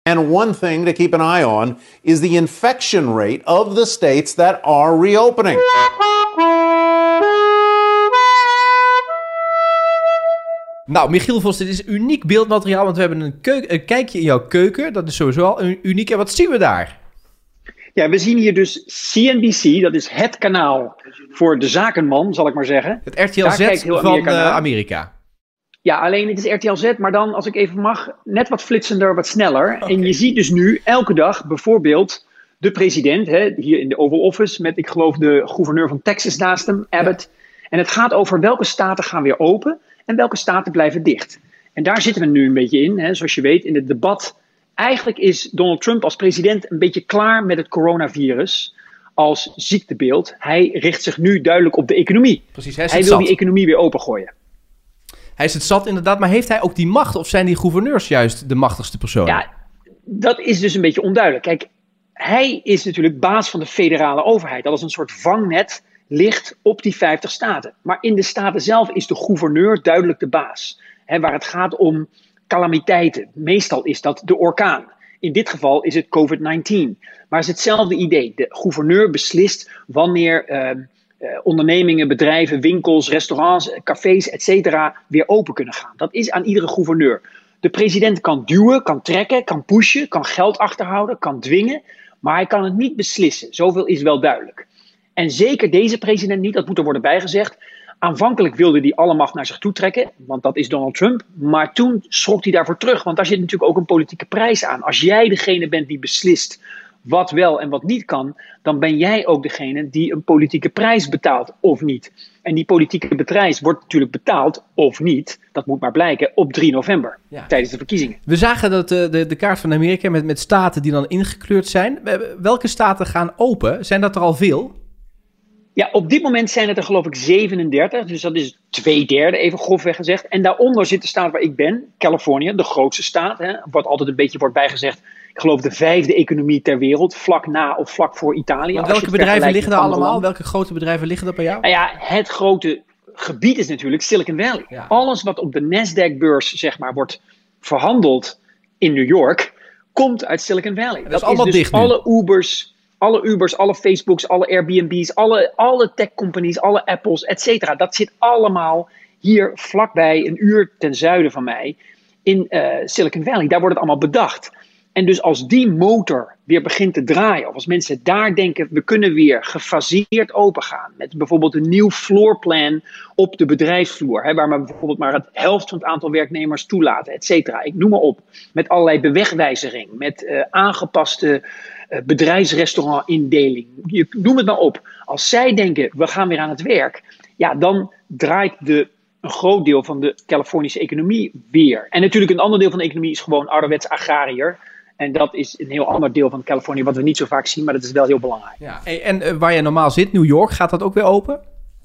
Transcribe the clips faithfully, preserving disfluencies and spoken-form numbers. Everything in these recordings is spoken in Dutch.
And one thing to keep an eye on is the infection rate of the states that are reopening. Nou, Michiel Vos, dit is uniek beeldmateriaal, want we hebben een, keuk- een kijkje in jouw keuken. Dat is sowieso al uniek. En wat zien we daar? Ja, we zien hier dus C N B C, dat is het kanaal voor de zakenman, zal ik maar zeggen. Het R T L Z van Amerika, uh, Amerika. Ja, alleen het is R T L Z, maar dan, als ik even mag, net wat flitsender, wat sneller. Okay. En je ziet dus nu elke dag bijvoorbeeld de president, hè, hier in de Oval Office, met ik geloof de gouverneur van Texas naast hem, Abbott. Ja. En het gaat over welke staten gaan weer open en welke staten blijven dicht. En daar zitten we nu een beetje in, hè, zoals je weet, in het debat. Eigenlijk is Donald Trump als president een beetje klaar met het coronavirus als ziektebeeld. Hij richt zich nu duidelijk op de economie. Precies, hij, hij wil zat. die economie weer opengooien. Hij is het zat inderdaad, maar heeft hij ook die macht? Of zijn die gouverneurs juist de machtigste personen? Ja, dat is dus een beetje onduidelijk. Kijk, hij is natuurlijk baas van de federale overheid. Dat is een soort vangnet, ligt op die vijftig staten. Maar in de staten zelf is de gouverneur duidelijk de baas. Hè, waar het gaat om calamiteiten. Meestal is dat de orkaan. In dit geval is het covid negentien. Maar het is hetzelfde idee. De gouverneur beslist wanneer uh, uh, ondernemingen, bedrijven, winkels, restaurants, cafés, et cetera weer open kunnen gaan. Dat is aan iedere gouverneur. De president kan duwen, kan trekken, kan pushen, kan geld achterhouden, kan dwingen. Maar hij kan het niet beslissen. Zoveel is wel duidelijk. En zeker deze president niet, dat moet er worden bijgezegd. Aanvankelijk wilde hij alle macht naar zich toe trekken, want dat is Donald Trump. Maar toen schrok hij daarvoor terug, want daar zit natuurlijk ook een politieke prijs aan. Als jij degene bent die beslist wat wel en wat niet kan, dan ben jij ook degene die een politieke prijs betaalt of niet. En die politieke prijs wordt natuurlijk betaald of niet, dat moet maar blijken, op drie november, ja. tijdens de verkiezingen. We zagen dat de, de, de kaart van Amerika met, met staten die dan ingekleurd zijn. Welke staten gaan open? Zijn dat er al veel? Ja, op dit moment zijn het er geloof ik zevenendertig, dus dat is twee derde, even grofweg gezegd. En daaronder zit de staat waar ik ben, Californië, de grootste staat. Hè, wat altijd een beetje wordt bijgezegd, ik geloof de vijfde economie ter wereld, vlak na of vlak voor Italië. Want welke bedrijven liggen daar allemaal? Land. Welke grote bedrijven liggen daar bij jou? Nou ja, het grote gebied is natuurlijk Silicon Valley. Ja. Alles wat op de Nasdaq-beurs zeg maar wordt verhandeld in New York, komt uit Silicon Valley. Dat, dat is allemaal is dus dicht nu. Alle Ubers... Alle Ubers, alle Facebooks, alle Airbnb's, alle, alle tech-companies, alle Apples, et cetera. Dat zit allemaal hier vlakbij, een uur ten zuiden van mij, in uh, Silicon Valley. Daar wordt het allemaal bedacht. En dus als die motor weer begint te draaien, of als mensen daar denken, we kunnen weer gefaseerd opengaan, met bijvoorbeeld een nieuw floorplan op de bedrijfsvloer, hè, waar we bijvoorbeeld maar het helft van het aantal werknemers toelaten, et cetera. Ik noem maar op. Met allerlei bewegwijzering, met uh, aangepaste uh, bedrijfsrestaurantindeling. Je noem het maar op. Als zij denken, we gaan weer aan het werk, ja, dan draait de een groot deel van de Californische economie weer. En natuurlijk een ander deel van de economie is gewoon ouderwets agrariër. En dat is een heel ander deel van Californië wat we niet zo vaak zien, maar dat is wel heel belangrijk. Ja, en uh, waar je normaal zit, New York, gaat dat ook weer open?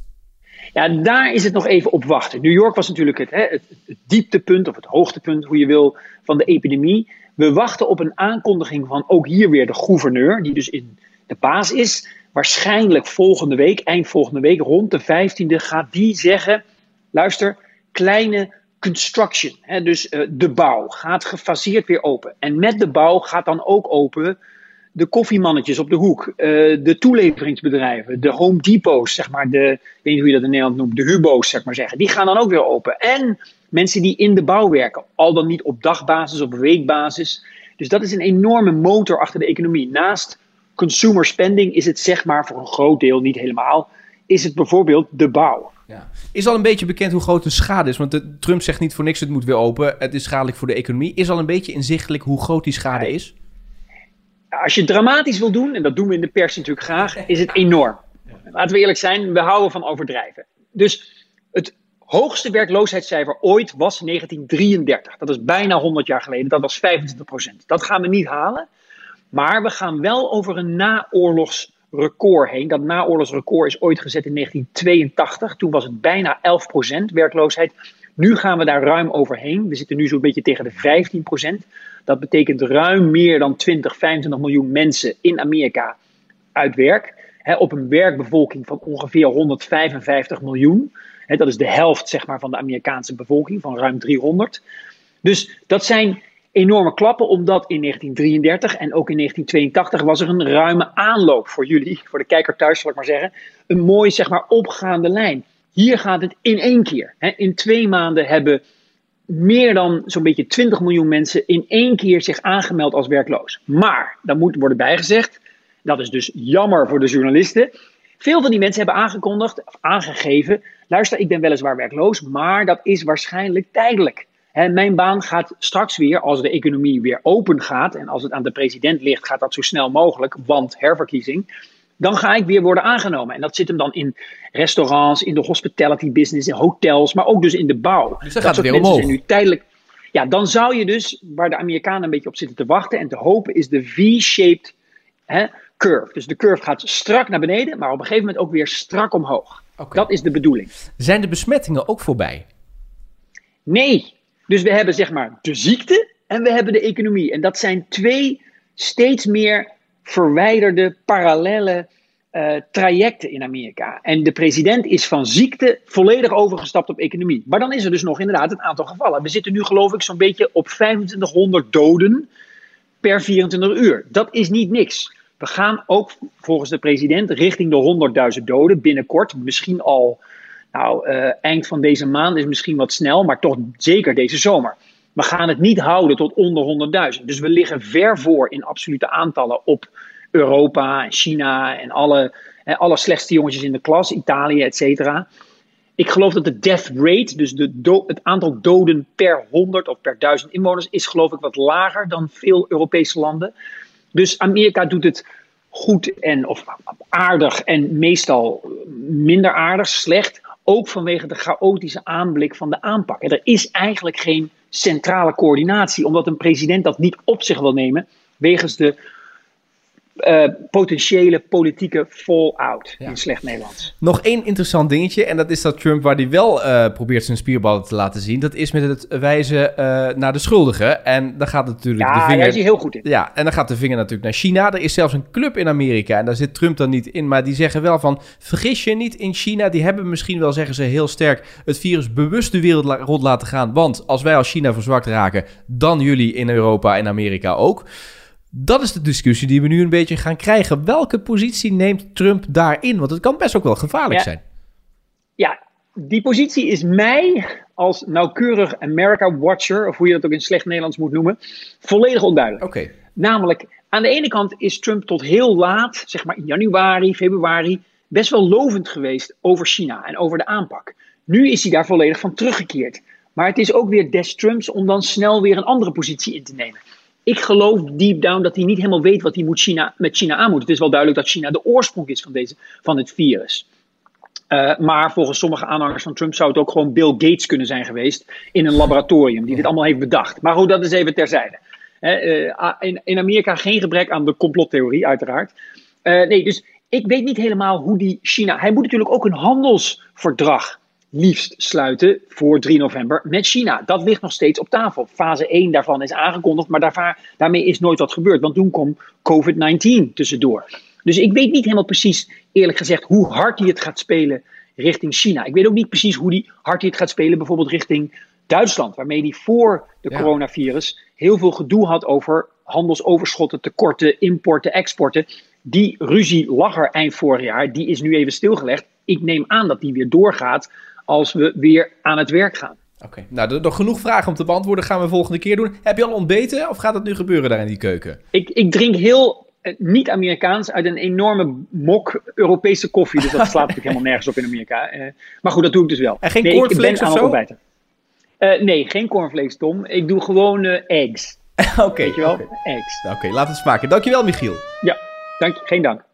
Ja, daar is het nog even op wachten. New York was natuurlijk het, hè, het, het dieptepunt of het hoogtepunt, hoe je wil, van de epidemie. We wachten op een aankondiging van ook hier weer de gouverneur, die dus in de baas is. Waarschijnlijk volgende week, eind volgende week, rond de vijftiende, gaat die zeggen, luister, kleine construction, hè, dus uh, de bouw gaat gefaseerd weer open. En met de bouw gaat dan ook open de koffiemannetjes op de hoek, uh, de toeleveringsbedrijven, de Home Depot's, zeg maar, de, ik weet niet hoe je dat in Nederland noemt, de Hubo's, zeg maar zeggen, die gaan dan ook weer open. En mensen die in de bouw werken, al dan niet op dagbasis, op weekbasis. Dus dat is een enorme motor achter de economie. Naast consumer spending is het zeg maar voor een groot deel, niet helemaal, is het bijvoorbeeld de bouw. Ja. Is al een beetje bekend hoe groot de schade is? Want de, Trump zegt niet voor niks, het moet weer open. Het is schadelijk voor de economie. Is al een beetje inzichtelijk hoe groot die schade is? Als je het dramatisch wil doen, en dat doen we in de pers natuurlijk graag, is het enorm. Laten we eerlijk zijn, we houden van overdrijven. Dus het hoogste werkloosheidscijfer ooit was negentien drieëndertig. Dat is bijna honderd jaar geleden. Dat was vijfentwintig procent. Dat gaan we niet halen. Maar we gaan wel over een naoorlogsrecord heen. Dat naoorlogsrecord is ooit gezet in negentien tweeëntachtig. Toen was het bijna elf procent werkloosheid. Nu gaan we daar ruim overheen. We zitten nu zo'n beetje tegen de vijftien procent. Dat betekent ruim meer dan twintig, vijfentwintig miljoen mensen in Amerika uit werk. He, op een werkbevolking van ongeveer honderdvijfenvijftig miljoen. He, dat is de helft zeg maar, van de Amerikaanse bevolking, van ruim driehonderd. Dus dat zijn enorme klappen, omdat in negentien drieëndertig en ook in negentien tweeëntachtig was er een ruime aanloop voor jullie, voor de kijker thuis zal ik maar zeggen, een mooi zeg maar opgaande lijn. Hier gaat het in één keer. Hè. In twee maanden hebben meer dan zo'n beetje twintig miljoen mensen in één keer zich aangemeld als werkloos. Maar, dan moet worden bijgezegd, dat is dus jammer voor de journalisten, veel van die mensen hebben aangekondigd, of aangegeven, luister, ik ben weliswaar werkloos, maar dat is waarschijnlijk tijdelijk. He, mijn baan gaat straks weer, als de economie weer open gaat, en als het aan de president ligt, gaat dat zo snel mogelijk, want herverkiezing, dan ga ik weer worden aangenomen. En dat zit hem dan in restaurants, in de hospitality business, in hotels, maar ook dus in de bouw. Dus dat gaat soort het weer mensen omhoog. zijn nu tijdelijk. Ja, dan zou je dus, waar de Amerikanen een beetje op zitten te wachten en te hopen, is de V-shaped he, curve. Dus de curve gaat strak naar beneden, maar op een gegeven moment ook weer strak omhoog. Okay. Dat is de bedoeling. Zijn de besmettingen ook voorbij? Nee. Dus we hebben zeg maar de ziekte en we hebben de economie. En dat zijn twee steeds meer verwijderde, parallelle uh, trajecten in Amerika. En de president is van ziekte volledig overgestapt op economie. Maar dan is er dus nog inderdaad een aantal gevallen. We zitten nu geloof ik zo'n beetje op vijfentwintighonderd doden per vierentwintig uur. Dat is niet niks. We gaan ook volgens de president richting de honderdduizend doden binnenkort. Misschien al nou, uh, eind van deze maand is misschien wat snel, maar toch zeker deze zomer. We gaan het niet houden tot onder honderdduizend. Dus we liggen ver voor in absolute aantallen op Europa en China en alle, hè, alle slechtste jongetjes in de klas, Italië, et cetera. Ik geloof dat de death rate, dus de do- het aantal doden per honderd of per duizend inwoners, is geloof ik wat lager dan veel Europese landen. Dus Amerika doet het goed en of aardig en meestal minder aardig, slecht. Ook vanwege de chaotische aanblik van de aanpak. En er is eigenlijk geen centrale coördinatie, omdat een president dat niet op zich wil nemen, wegens de uh, potentiële politieke fallout ja. in slecht Nederlands. Nog één interessant dingetje, en dat is dat Trump, waar hij wel uh, probeert zijn spierballen te laten zien, dat is met het wijzen uh, naar de schuldigen. En dan gaat natuurlijk ja, de vinger... daar is hij heel goed in. Ja, en dan gaat de vinger natuurlijk naar China. Er is zelfs een club in Amerika, en daar zit Trump dan niet in, maar die zeggen wel van, vergis je niet in China, die hebben misschien wel, zeggen ze heel sterk, het virus bewust de wereld la- rond laten gaan, want als wij als China verzwakt raken, dan jullie in Europa en Amerika ook. Dat is de discussie die we nu een beetje gaan krijgen. Welke positie neemt Trump daarin? Want het kan best ook wel gevaarlijk ja. zijn. Ja, die positie is mij als nauwkeurig America-watcher, of hoe je dat ook in slecht Nederlands moet noemen, volledig onduidelijk. Okay. Namelijk, aan de ene kant is Trump tot heel laat, zeg maar in januari, februari, best wel lovend geweest over China en over de aanpak. Nu is hij daar volledig van teruggekeerd. Maar het is ook weer des Trumps om dan snel weer een andere positie in te nemen. Ik geloof deep down dat hij niet helemaal weet wat hij moet China, met China aan moet. Het is wel duidelijk dat China de oorsprong is van, deze, van het virus. Uh, maar volgens sommige aanhangers van Trump zou het ook gewoon Bill Gates kunnen zijn geweest in een laboratorium die dit allemaal heeft bedacht. Maar goed, dat is even terzijde. Uh, uh, in, in Amerika geen gebrek aan de complottheorie, uiteraard. Uh, nee, dus ik weet niet helemaal hoe die China... Hij moet natuurlijk ook een handelsverdrag liefst sluiten voor drie november met China. Dat ligt nog steeds op tafel. Fase één daarvan is aangekondigd, maar daarva, daarmee is nooit wat gebeurd. Want toen kwam covid negentien tussendoor. Dus ik weet niet helemaal precies, eerlijk gezegd, hoe hard hij het gaat spelen richting China. Ik weet ook niet precies hoe die, hard hij het gaat spelen bijvoorbeeld richting Duitsland. Waarmee hij voor de ja. coronavirus heel veel gedoe had over handelsoverschotten, tekorten, importen, exporten. Die ruzie lag er eind vorig jaar. Die is nu even stilgelegd. Ik neem aan dat die weer doorgaat als we weer aan het werk gaan. Oké, okay. Nou, nog genoeg vragen om te beantwoorden. Gaan we volgende keer doen. Heb je al ontbeten of gaat het nu gebeuren daar in die keuken? Ik, ik drink heel uh, niet-Amerikaans uit een enorme mok Europese koffie. Dus dat slaat natuurlijk helemaal nergens op in Amerika. Uh, maar goed, dat doe ik dus wel. En geen nee, cornflakes ik ben of aan zo? het ontbijten. Uh, nee, geen cornflakes, Tom. Ik doe gewoon uh, eggs. Oké. Okay, Weet je wel? Okay. Eggs. Oké, okay, laat het smaken. Dankjewel, Michiel. Ja, dank je. Geen dank.